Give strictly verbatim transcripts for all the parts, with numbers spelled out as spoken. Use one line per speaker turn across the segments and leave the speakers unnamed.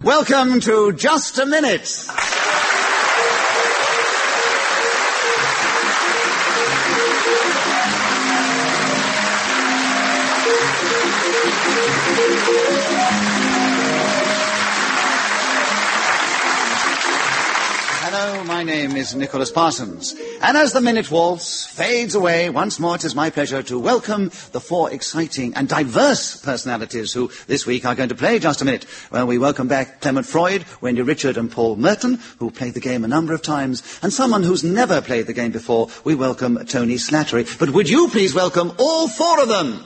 Welcome to Just a Minute. Hello, my name is Nicholas Parsons, and as the Minute Waltz fades away, once more it is my pleasure to welcome the four exciting and diverse personalities who this week are going to play Just a Minute. Well, we welcome back Clement Freud, Wendy Richard and Paul Merton, who played the game a number of times, and someone who's never played the game before, we welcome Tony Slattery. But would you please welcome all four of them?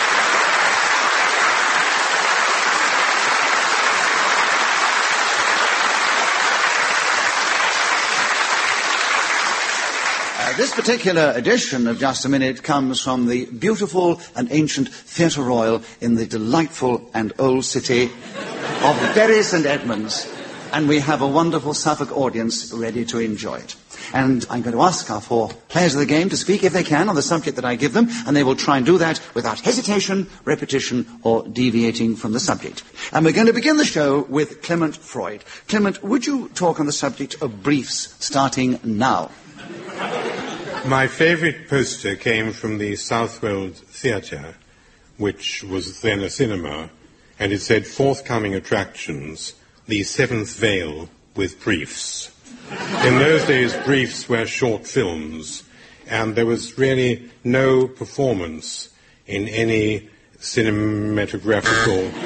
This particular edition of Just a Minute comes from the beautiful and ancient Theatre Royal in the delightful and old city of Bury St Edmunds, and we have a wonderful Suffolk audience ready to enjoy it. And I'm going to ask our four players of the game to speak, if they can, on the subject that I give them, and they will try and do that without hesitation, repetition, or deviating from the subject. And we're going to begin the show with Clement Freud. Clement, would you talk on the subject of briefs starting now?
My favourite poster came from the Southwold Theatre, which was then a cinema, and it said, forthcoming attractions, the Seventh Veil with briefs. In those days, briefs were short films, and there was really no performance in any cinematographical...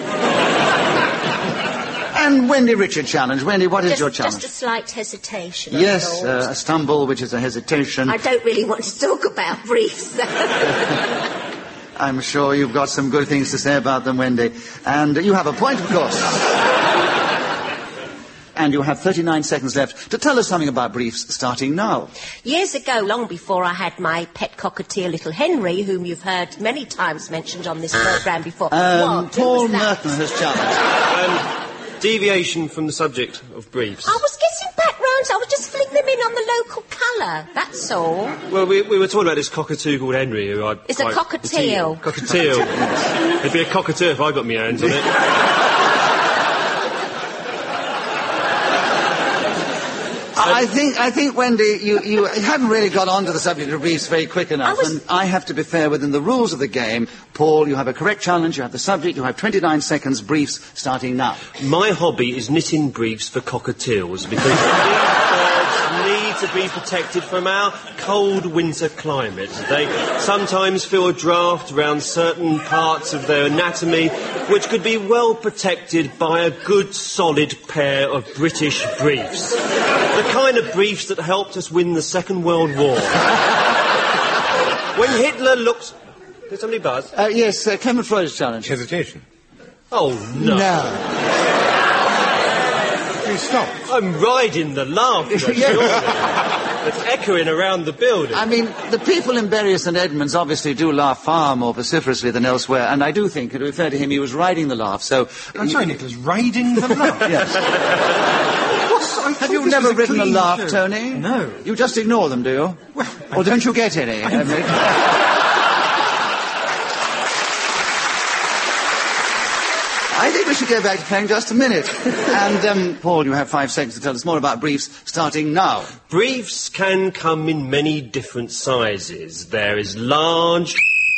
And Wendy Richard challenge. Wendy, what is
just,
your challenge?
Just a slight hesitation.
Yes, uh, a stumble, which is a hesitation.
I don't really want to talk about briefs.
I'm sure you've got some good things to say about them, Wendy. And you have a point, of course. And you have thirty-nine seconds left to tell us something about briefs starting now.
Years ago, long before I had my pet cockatiel, little Henry, whom you've heard many times mentioned on this programme before.
Um,
what?
Paul Merton has challenged.
Um, Deviation from the subject of briefs.
I was getting back round, I was just filling them in on the local colour, that's all.
Well, we, we were talking about this cockatoo called Henry, who I...
It's a cockatiel.
Cockatiel. It'd be a cockatoo if I got my hands on it.
I think, I think, Wendy, you, you haven't really got on to the subject of briefs very quick enough, I was... and I have to be fair within the rules of the game. Paul, you have a correct challenge, you have the subject, you have twenty-nine seconds, briefs starting now.
My hobby is knitting briefs for cockatiels, because these birds need to be protected from our cold winter climate. They sometimes feel a draft around certain parts of their anatomy, which could be well protected by a good, solid pair of British briefs. The kind of briefs that helped us win the Second World War. When Hitler looked... Did somebody buzz?
Uh, yes, uh, Clement Freud's challenge.
Hesitation.
Oh, no.
No.
Please stop.
I'm riding the laughter, surely. It's echoing around the building.
I mean, the people in Bury St Edmunds obviously do laugh far more vociferously than elsewhere, and I do think, to be fair to him, he was riding the laugh, so...
I'm sorry, Nicholas, riding the laugh?
Yes. Have you never
a
written a laugh,
show.
Tony?
No.
You just ignore them, do you?
Well,
or I... don't you get any? I think we should go back to playing Just a Minute. And, um, Paul, you have five seconds to tell us more about briefs, starting now.
Briefs can come in many different sizes. There is large...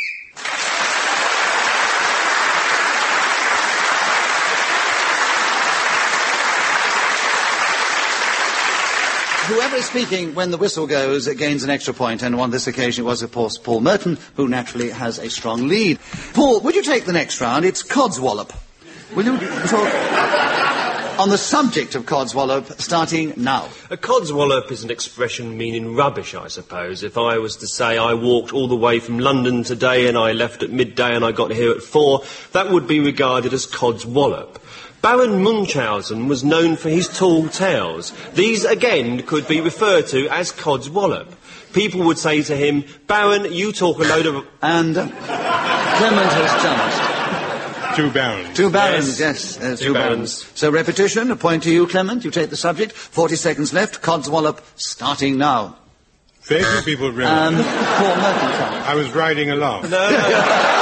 Whoever is speaking when the whistle goes gains an extra point, and on this occasion it was, of course, Paul Merton, who naturally has a strong lead. Paul, would you take the next round? It's codswallop. Will you talk on the subject of codswallop, starting now?
A codswallop is an expression meaning rubbish, I suppose. If I was to say I walked all the way from London today and I left at midday and I got here at four, that would be regarded as codswallop. Baron Munchausen was known for his tall tales. These, again, could be referred to as codswallop. People would say to him, Baron, you talk a load of...
And uh, Clement has challenged.
Two barons.
Two barons, yes. yes uh, two, two barons. barons. So repetition, a point to you, Clement. You take the subject. Forty seconds left. Codswallop, starting now.
Very few people realise.
Um, Paul Merton.
I was riding a laugh.
No, no.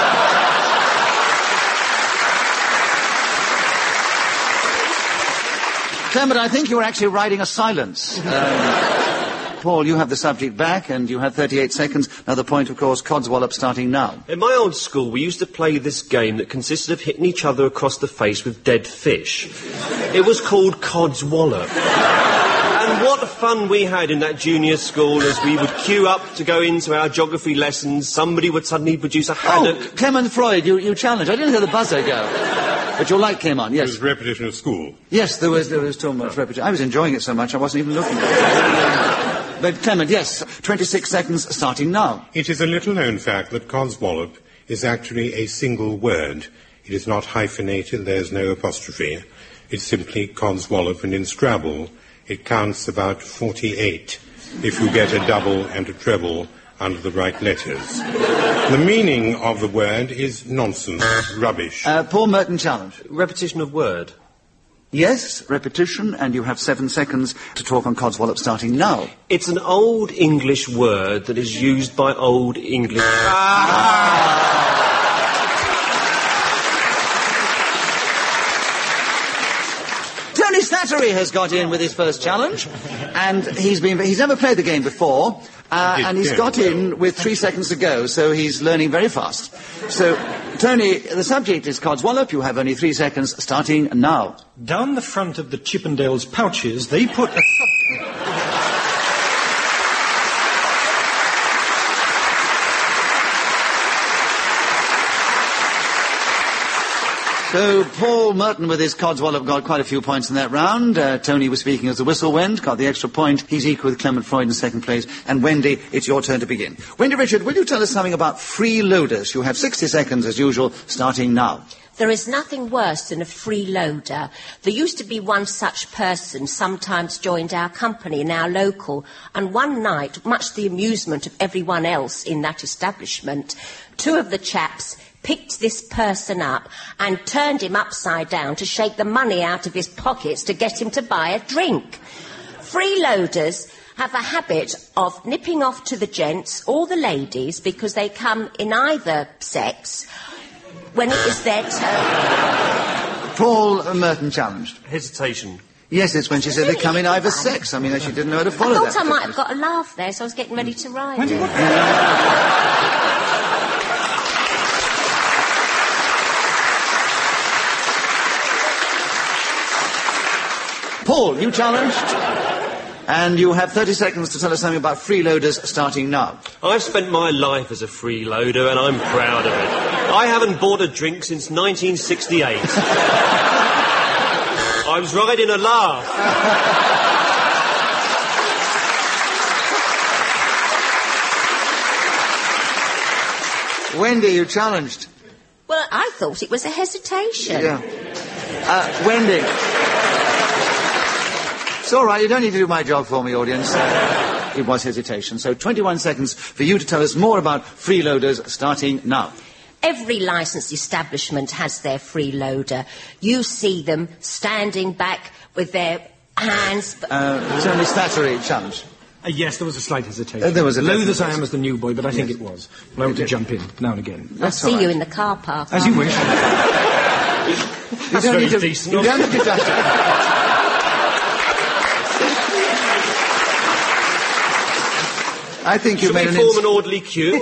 Clement, I think you were actually riding a silence. Um, Paul, you have the subject back, and you have thirty-eight seconds. Another point, of course, Codswallop starting now.
In my old school, we used to play this game that consisted of hitting each other across the face with dead fish. It was called Codswallop. And what fun we had in that junior school as we would queue up to go into our geography lessons. Somebody would suddenly produce a haddock.
Oh, Clement Freud, you, you challenged. I didn't hear the buzzer go. But your light came on, yes.
It was repetition of school.
Yes, there was, there was too much repetition. I was enjoying it so much I wasn't even looking at it. But Clement, yes, twenty-six seconds starting now.
It is a little-known fact that Codswallop is actually a single word. It is not hyphenated, there's no apostrophe. It's simply Codswallop, and in Scrabble it counts about forty-eight if you get a double and a treble under the right letters. The meaning of the word is nonsense, rubbish.
Uh, Paul Merton challenge.
Repetition of word.
Yes, repetition, and you have seven seconds to talk on Codswallop starting now.
It's an old English word that is used by old English... Ah!
Tony Slattery has got in with his first challenge, and he's been he's never played the game before, uh, and he's got in with three seconds to go, so he's learning very fast. So, Tony, the subject is Codswallop. You have only three seconds starting now.
Down the front of the Chippendales pouches, they put a...
So, Paul Merton with his Codswallop got quite a few points in that round. Uh, Tony was speaking as the whistle went, got the extra point. He's equal with Clement Freud in second place. And Wendy, it's your turn to begin. Wendy Richard, will you tell us something about freeloaders? You have sixty seconds, as usual, starting now.
There is nothing worse than a freeloader. There used to be one such person, sometimes joined our company in our local, and one night, much to the amusement of everyone else in that establishment, two of the chaps picked this person up and turned him upside down to shake the money out of his pockets to get him to buy a drink. Freeloaders have a habit of nipping off to the gents or the ladies because they come in either sex when it is their turn.
Paul Merton challenged.
Hesitation.
Yes, it's when she said they come in either sex. I mean, she didn't know how to follow
I
that.
thought I might have got a laugh there, so I was getting ready to ride
Wendy,
it.
what...
Paul, you challenged, and you have thirty seconds to tell us something about freeloaders starting now.
I've spent my life as a freeloader, and I'm proud of it. I haven't bought a drink since nineteen sixty-eight. I was riding a laugh.
Wendy, you challenged.
Well, I thought it was a hesitation.
Yeah. Uh, Wendy. It's all right, you don't need to do my job for me, audience. Uh, it was hesitation. So twenty-one seconds for you to tell us more about freeloaders starting now.
Every licensed establishment has their freeloader. You see them standing back with their hands...
Uh, Tony Slattery challenge.
Uh, yes, there was a slight hesitation.
Uh, there was a
Loath as I
hesitation.
am as the new boy, but I think it was. I want to jump in now and again.
I'll
That's
see
all right.
you in the car park.
As you wish.
You don't
very
need to...
decent.
You don't need to judge. I think you
Should
made
we
an...
form
ins-
an orderly queue?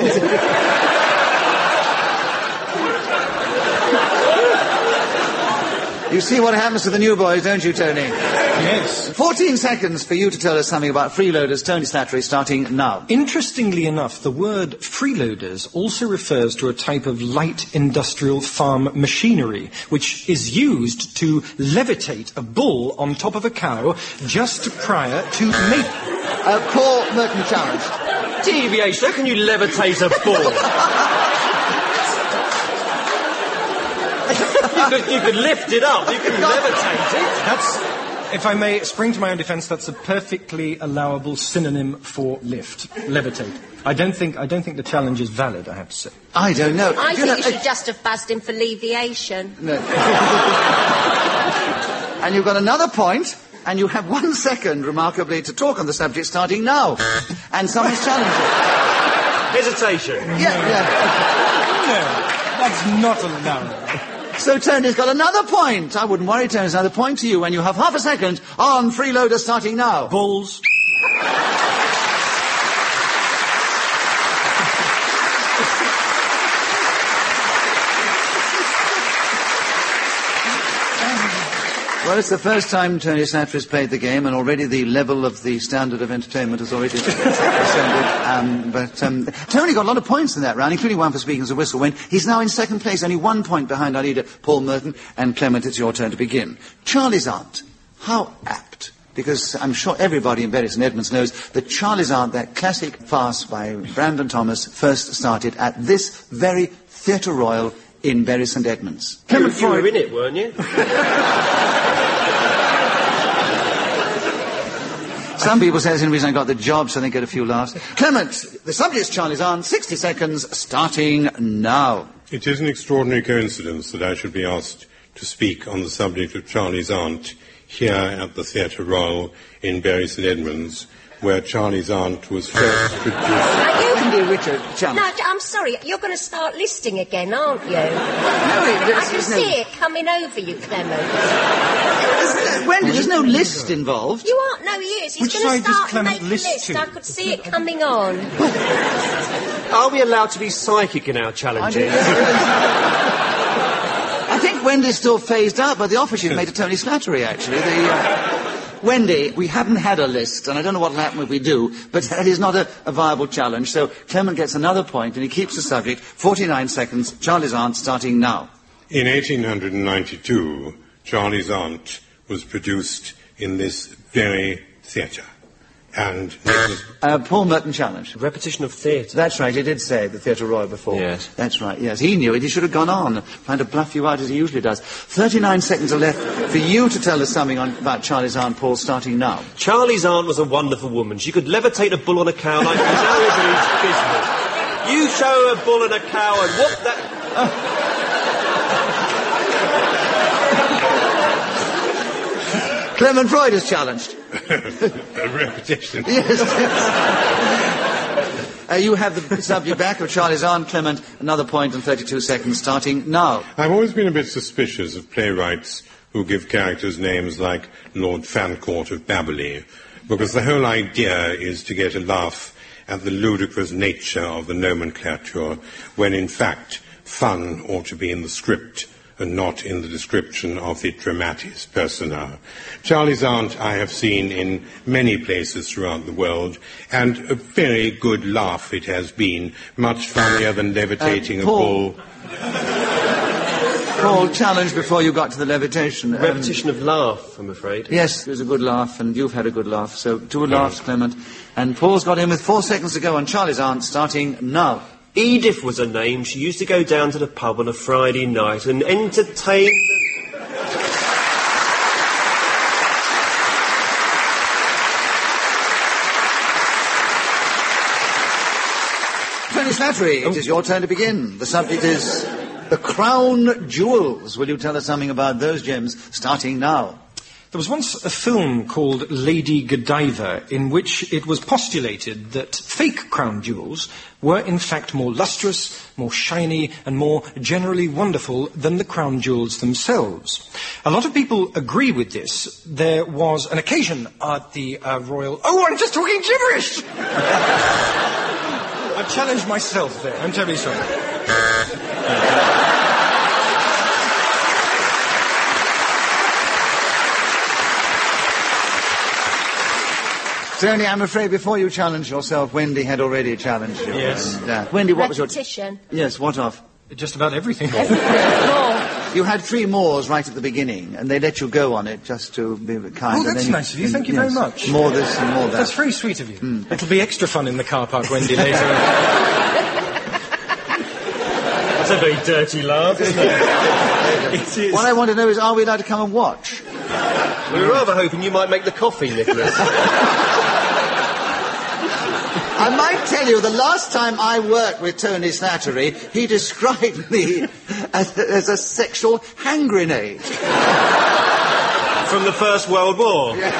You see what happens to the new boys, don't you, Tony?
Yes.
Fourteen seconds for you to tell us something about freeloaders. Tony Slattery starting now.
Interestingly enough, the word freeloaders also refers to a type of light industrial farm machinery, which is used to levitate a bull on top of a cow just prior to mating.
Uh, Paul Merton challenged.
Deviation, how can you levitate a bull? you, could, you could lift it up, you could levitate it.
That's, if I may spring to my own defence, that's a perfectly allowable synonym for lift, levitate. I don't think I don't think the challenge is valid, I have to say.
I don't know.
I
You
think
know,
you should just have buzzed him for leviation.
No. And you've got another point, and you have one second, remarkably, to talk on the subject starting now. And someone's challenging.
Hesitation.
Yeah, yeah.
No, that's not allowed.
So Tony's got another point. I wouldn't worry, Tony's another point to you when you have half a second on Freeloader starting now.
Balls.
Well, it's the first time Tony Slattery has played the game, and already the level of the standard of entertainment has already ascended. Um, but um, Tony got a lot of points in that round, including one for speaking as a whistle win. He's now in second place, only one point behind our leader, Paul Merton. And Clement, it's your turn to begin. Charlie's Aunt. How apt. Because I'm sure everybody in Bury St Edmunds knows that Charlie's Aunt, that classic farce by Brandon Thomas, first started at this very Theatre Royal in Bury St Edmunds.
You, you were in it, weren't you?
Some people say it's the reason I got the job, so they get a few laughs. Clement, the subject is Charlie's Aunt. sixty seconds, starting now.
It is an extraordinary coincidence that I should be asked to speak on the subject of Charlie's Aunt here at the Theatre Royal in Bury St Edmunds, where Charlie's Aunt was first produced.
Are you...
Dear Richard, challenge.
No, I'm sorry. You're going to start listing again, aren't you?
No, it,
I can
no...
see it coming over you, Clement.
Wendy, there's no list involved.
You aren't. No, he is. He's
Which
going
side
to
does
start
Clement
making
list
lists.
to?
I could see it coming on.
Are we allowed to be psychic in our challenges?
I think Wendy's still phased out by the offer she's made to Tony Slattery, actually. The, uh... Wendy, we haven't had a list, and I don't know what will happen if we do, but that is not a, a viable challenge. So Clement gets another point, and he keeps the subject. forty-nine seconds, Charlie's Aunt, starting now.
In eighteen ninety-two, Charlie's Aunt was produced in this very theatre. And Nicholas...
Uh, Paul Merton challenge.
Repetition of theatre.
That's right, he did say the Theatre Royal before.
Yes.
That's right, yes. He knew it. He should have gone on, trying to bluff you out as he usually does. thirty-nine seconds are left for you to tell us something on, about Charlie's Aunt, Paul, starting now.
Charlie's Aunt was a wonderful woman. She could levitate a bull on a cow like nobody's business. You show a bull and a cow and what that...
Clement Freud is challenged.
A repetition.
Yes. uh, you have the subject back of Charlie's Aunt, Clement. Another point in thirty-two seconds, starting now.
I've always been a bit suspicious of playwrights who give characters names like Lord Fancourt of Babberley, because the whole idea is to get a laugh at the ludicrous nature of the nomenclature, when in fact fun ought to be in the script and not in the description of the dramatis persona. Charlie's Aunt I have seen in many places throughout the world, and a very good laugh it has been, much funnier than levitating
uh,
a
Paul.
bull.
Paul, challenge before you got to the levitation. Um,
Repetition of laugh, I'm afraid.
Yes, it was a good laugh, and you've had a good laugh, so two laughs, Clement. And Paul's got in with four seconds to go on Charlie's Aunt, starting now.
Edith was her name. She used to go down to the pub on a Friday night and entertain...
Tony Slattery, it is your turn to begin. The subject is the Crown Jewels. Will you tell us something about those gems, starting now?
There was once a film called Lady Godiva in which it was postulated that fake crown jewels were in fact more lustrous, more shiny and more generally wonderful than the crown jewels themselves. A lot of people agree with this. There was an occasion at the uh, Royal... Oh, I'm just talking gibberish! I've challenged myself there. I'm terribly sorry.
Tony, I'm afraid before you challenge yourself, Wendy had already challenged you.
Yes.
And, uh, Wendy, what was your...
Repetition.
Yes, what of?
Just about everything.
More.
You had three mores right at the beginning, and they let you go on it just to be kind.
Oh,
and
that's
then
nice of you. Thank you very much.
More this and more that.
That's very sweet of you. Mm. It'll be extra fun in the car park, Wendy, later.
That's a very dirty laugh, isn't it? It is.
What I want to know is, are we allowed to come and watch?
We were rather hoping you might make the coffee, Nicholas.
I might tell you, the last time I worked with Tony Slattery, he described me as, as a sexual hand grenade.
From the First World War?
Yeah.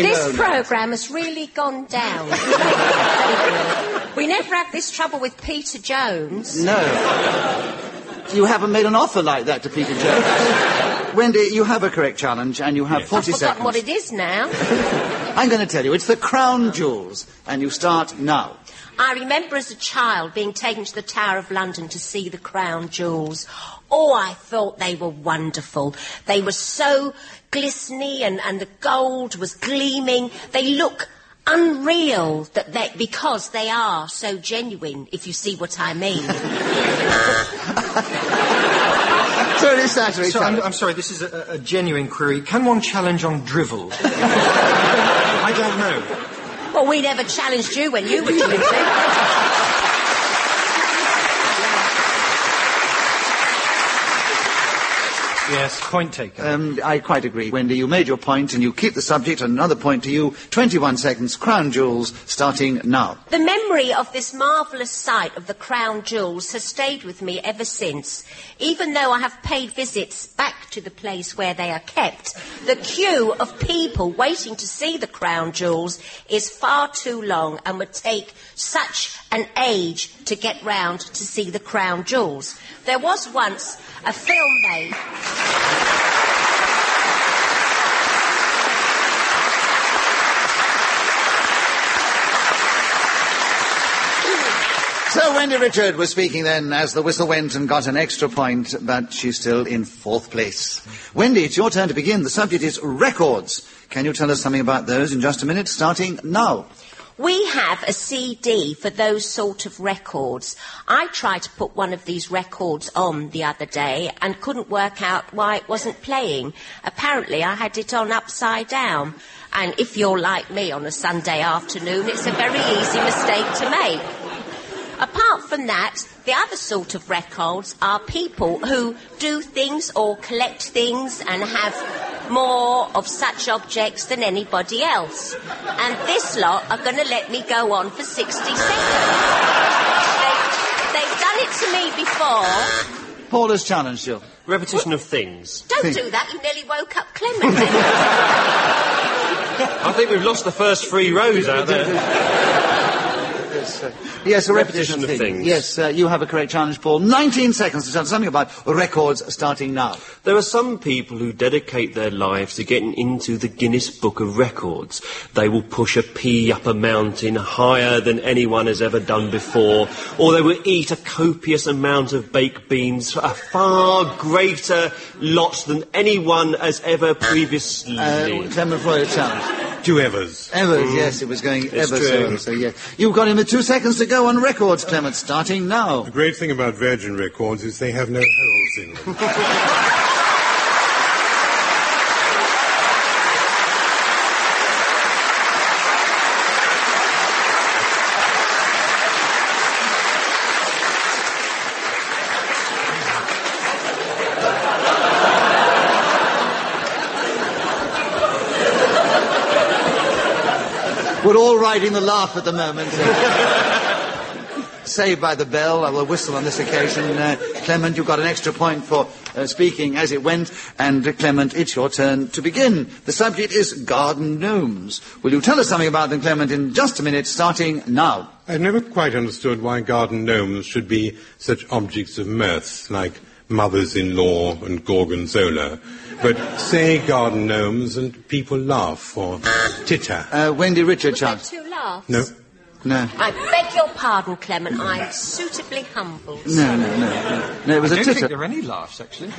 This
no, no.
programme has really gone down. We never had this trouble with Peter Jones.
No. You haven't made an offer like that to Peter Jones. Wendy, you have a correct challenge, and you have
Yes.
forty
I've forgotten
seconds.
what it is now.
I'm going to tell you. It's the crown jewels, and you start now.
I remember as a child being taken to the Tower of London to see the crown jewels. Oh, I thought they were wonderful. They were so glistening and, and the gold was gleaming. They look unreal that they, because they are so genuine, if you see what I mean.
Tony Slattery.
So, I'm, I'm sorry, this is a, a genuine query. Can one challenge on drivel? I don't know.
Well, we never challenged you when you were twenty.
Yes, point taken.
Um, I quite agree, Wendy. You made your point, and you keep the subject. And another point to you. twenty-one seconds. Crown jewels, starting now.
The memory of this marvellous sight of the crown jewels has stayed with me ever since. Even though I have paid visits back to the place where they are kept, the queue of people waiting to see the crown jewels is far too long and would take such an age to get round to see the crown jewels. There was once a film made...
So Wendy Richard was speaking then as the whistle went and got an extra point, but she's still in fourth place. Wendy, it's your turn to begin. The subject is records. Can you tell us something about those in just a minute, starting now?
We have a C D for those sort of records. I tried to put one of these records on the other day and couldn't work out why it wasn't playing. Apparently I had it on upside down. And if you're like me on a Sunday afternoon, it's a very easy mistake to make. Apart from that, the other sort of records are people who do things or collect things and have more of such objects than anybody else. And this lot are going to let me go on for sixty seconds. They, they've done it to me before.
Paul has challenged you.
Repetition of things.
Don't
Think.
do that, you nearly woke up Clement.
I think we've lost the first three rows out there.
Yes, uh, yes, a repetition,
Repetition of
of things.
things.
Yes, uh, you have a correct challenge, Paul. nineteen seconds to tell us something about records starting now.
There are some people who dedicate their lives to getting into the Guinness Book of Records. They will push a pea up a mountain higher than anyone has ever done before, or they will eat a copious amount of baked beans, a far greater lot than anyone has ever previously.
Uh, Clement Roy, a challenge.
Two Evers.
Evers, yes, it was going
It's
ever
true.
so, so, yeah. You've got him with two seconds to go on records, Clement, starting now.
The great thing about Virgin Records is they have no holes in them.
We're all riding the laugh at the moment. Saved by the bell, I will whistle on this occasion. Uh, Clement, you've got an extra point for uh, speaking as it went. And uh, Clement, it's your turn to begin. The subject is garden gnomes. Will you tell us something about them, Clement, in just a minute, starting now?
I've never quite understood why garden gnomes should be such objects of mirth, like mothers-in-law and gorgonzola. But say garden gnomes and people laugh or titter.
Uh, Wendy Richard,
Was there
chance.
two laughs?
No.
No.
I beg your pardon, Clement. I'm suitably humbled.
No, no, no, no. No, it was
I
a
don't think
titter.
there are any laughs, actually.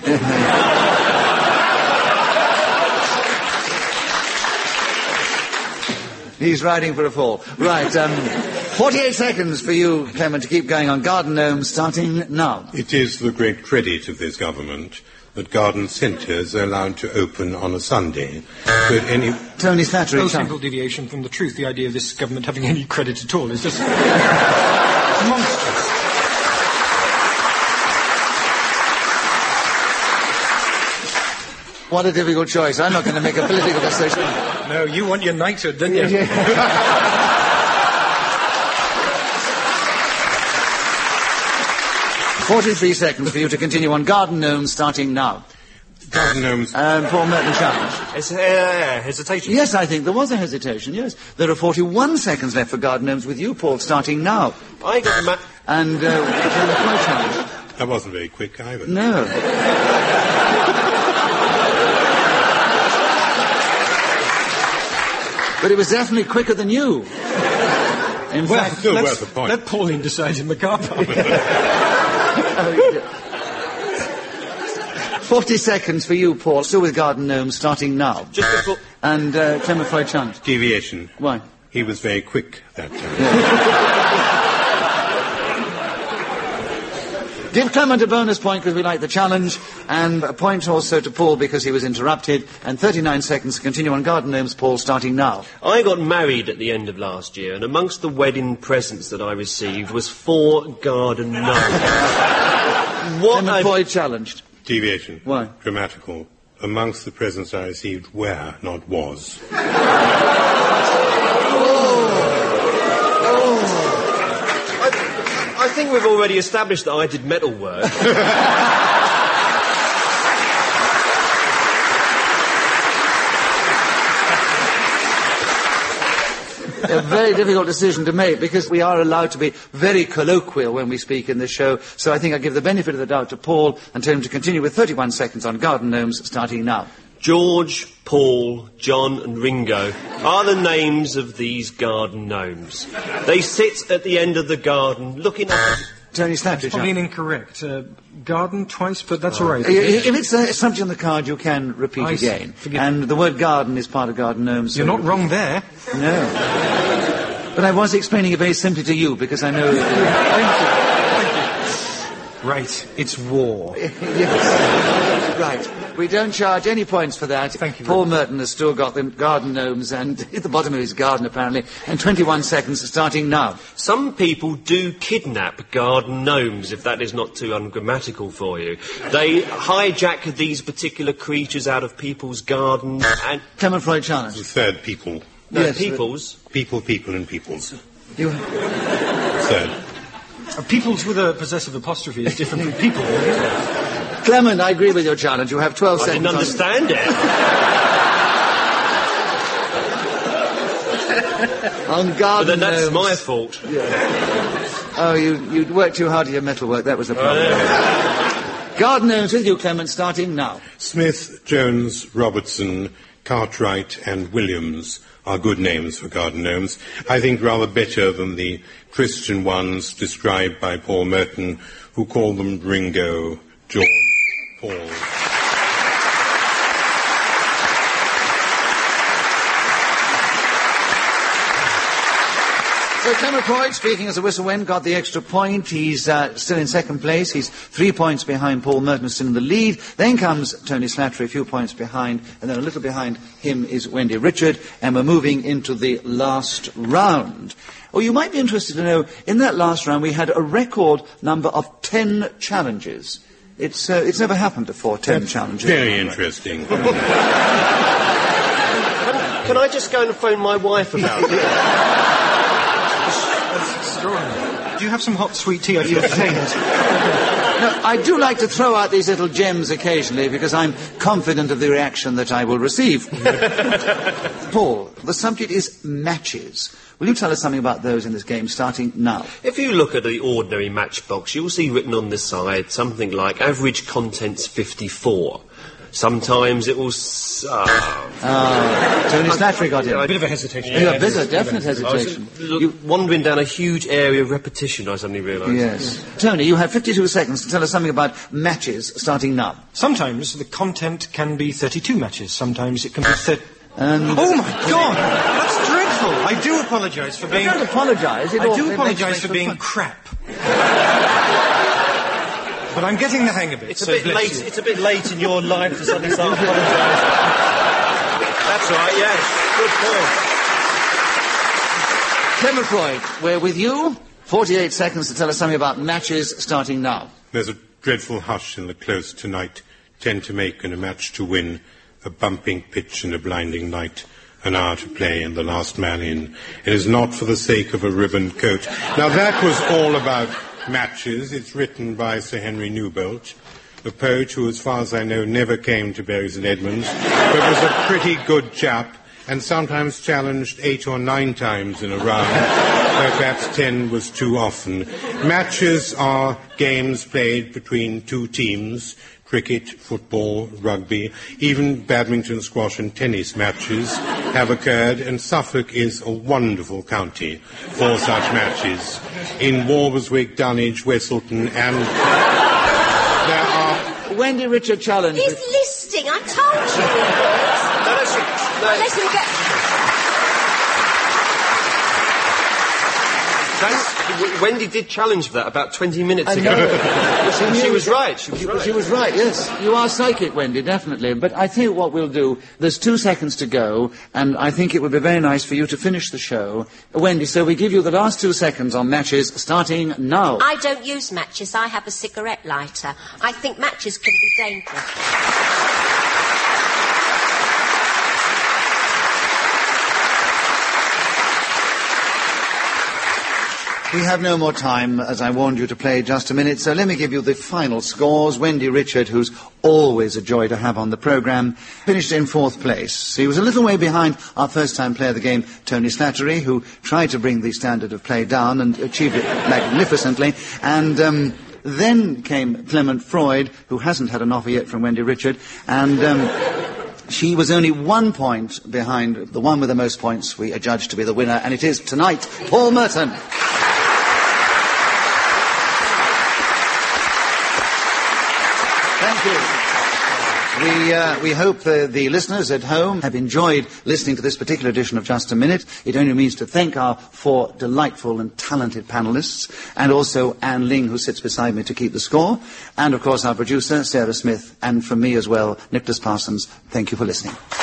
He's riding for a fall. Right, um, forty-eight seconds for you, Clement, to keep going on garden gnomes, starting now.
It is the great credit of this government that garden centres are allowed to open on a Sunday. But any...
Tony Slattery,
No
chance.
single deviation from the truth. The idea of this government having any credit at all is just monstrous.
What a difficult choice. I'm not going to make a political decision.
No, you want your knighthood, don't you?
forty-three seconds for you to continue on garden gnomes, starting now.
Garden Gnomes.
Um, Paul Merton challenge.
It's uh, hesitation.
Yes, I think there was a hesitation, yes. There are forty-one seconds left for Garden Gnomes with you, Paul, starting now.
I got ma-
And, uh, my challenge.
That wasn't very quick either.
No. But it was definitely quicker than you. In
Well,
fact,
Still
let's-
worth a point.
let Pauline decide in the car park.
forty seconds for you, Paul, still with Garden Gnomes, starting now.
Just before...
And uh, Clement Floyd challenge.
Deviation.
Why?
He was very quick that time.
Give Clement a bonus point because we like the challenge, and a point also to Paul because he was interrupted, and thirty-nine seconds to continue on Garden Gnomes, Paul, starting now.
I got married at the end of last year, and amongst the wedding presents that I received was four garden gnomes. What
Clement
a...
Floyd challenged.
Deviation.
Why?
Grammatical. Amongst the presents I received were, not was.
I think we've already established that I did metal work.
A very difficult decision to make because we are allowed to be very colloquial when we speak in this show, so I think I give the benefit of the doubt to Paul and tell him to continue with thirty-one seconds on Garden Gnomes, starting now.
George, Paul, John and Ringo are the names of these garden gnomes. They sit at the end of the garden looking up...
Tony Slattery.
Probably incorrect. Uh, garden twice, but that's all right.
If if it's a subject on the card, you can repeat
I see.
again.
Forgive
and the word garden is part of Garden Gnomes.
You're
so-
not wrong there.
No. But I was explaining it very simply to you because I know...
Right, it's war.
Yes. Right. We don't charge any points for that.
Thank you very
Paul
much.
Merton has still got the Garden Gnomes and at the bottom of his garden, apparently, and twenty-one seconds starting now.
Some people do kidnap garden gnomes, if that is not too ungrammatical for you. They hijack these particular creatures out of people's gardens and...
Clement Floyd
The
challenge.
third people.
No,
Yes,
people's...
People, people and peoples.
You...
Third.
Uh, peoples with a possessive apostrophe is different from people.
Clement, I agree with your challenge. You have twelve
I
seconds.
didn't understand it.
On, on
But
Garden
then that's
Gnomes.
my fault.
Oh, you, you'd worked too hard at your metalwork. That was the problem. Garden Gnomes with you, Clement, starting now.
Smith, Jones, Robertson, Cartwright and Williams are good names for garden gnomes. I think rather better than the Christian ones described by Paul Merton, who called them Ringo, George, Paul.
So Clement Floyd, speaking as a whistle went, got the extra point. He's uh, still in second place. He's three points behind Paul Merton, still in the lead. Then comes Tony Slattery, a few points behind, and then a little behind him is Wendy Richard, and we're moving into the last round. Oh, you might be interested to know, in that last round we had a record number of ten challenges. It's, uh, it's never happened before, ten challenges.
Very interesting.
Can I just go and phone my wife about it?
Do you have some hot sweet tea? I feel faint.
No, I do like to throw out these little gems occasionally because I'm confident of the reaction that I will receive. Paul, the subject is matches. Will you tell us something about those in this game, starting now?
If you look at the ordinary matchbox, you'll see written on the side something like average contents fifty-four. Sometimes it will... S- uh,
Ah, Tony Slattery got
A
it.
bit of a hesitation.
You have bit of definite
I was
hesitation.
l-
You-
wandering down a huge area of repetition, I suddenly realised.
Yes. Tony, you have fifty-two seconds to tell us something about matches, starting now.
Sometimes the content can be thirty-two matches. Sometimes it can be thirty...
And
Oh, my God! That's dreadful! I do apologise for being...
don't apologise. It
I
all-
do
it
apologise
makes-
for
makes
being
fun.
crap. But I'm getting the hang of it.
It's a
so
bit
bless
late.
you.
It's a bit late in your life to suddenly start apologising. That's right. Yes. Good point.
Clement Floyd, we're with you. forty-eight seconds to tell us something about matches, starting now.
There's a dreadful hush in the close tonight, ten to make and a match to win, a bumping pitch and a blinding night, an hour to play and the last man in. It is not for the sake of a ribboned coat. Now that was all about matches. It's written by Sir Henry Newbolt, the poet who, as far as I know, never came to Bury Saint Edmunds, but was a pretty good chap, and sometimes challenged eight or nine times in a round, though perhaps ten was too often. Matches are games played between two teams, cricket, football, rugby, even badminton, squash and tennis matches have occurred, and Suffolk is a wonderful county for such matches. In Walberswick, Dunwich, Westleton, and there are...
Wendy Richard challenge.
He's listing, I told you he was.
No, that's it. No.
Let him get...
That's, w- Wendy did challenge for that about twenty minutes
I
ago.
know.
she, she was right. She was
She,
right.
she was right, yes. You are psychic, Wendy, definitely. But I think what we'll do, there's two seconds to go, and I think it would be very nice for you to finish the show. Wendy, so we give you the last two seconds on matches, starting now.
I don't use matches. I have a cigarette lighter. I think matches can be dangerous.
We have no more time, as I warned you, to play just a minute, so let me give you the final scores. Wendy Richard, who's always a joy to have on the programme, finished in fourth place. He was a little way behind our first-time player of the game, Tony Slattery, who tried to bring the standard of play down and achieved it magnificently. And um, then came Clement Freud, who hasn't had an offer yet from Wendy Richard, and... Um, She was only one point behind the one with the most points we adjudged to be the winner, and it is tonight, Paul Merton. Thank you. We, uh, we hope the, the listeners at home have enjoyed listening to this particular edition of Just a Minute. It only means to thank our four delightful and talented panellists, and also Anne Ling, who sits beside me to keep the score, and, of course, our producer, Sarah Smith, and from me as well, Nicholas Parsons. Thank you for listening.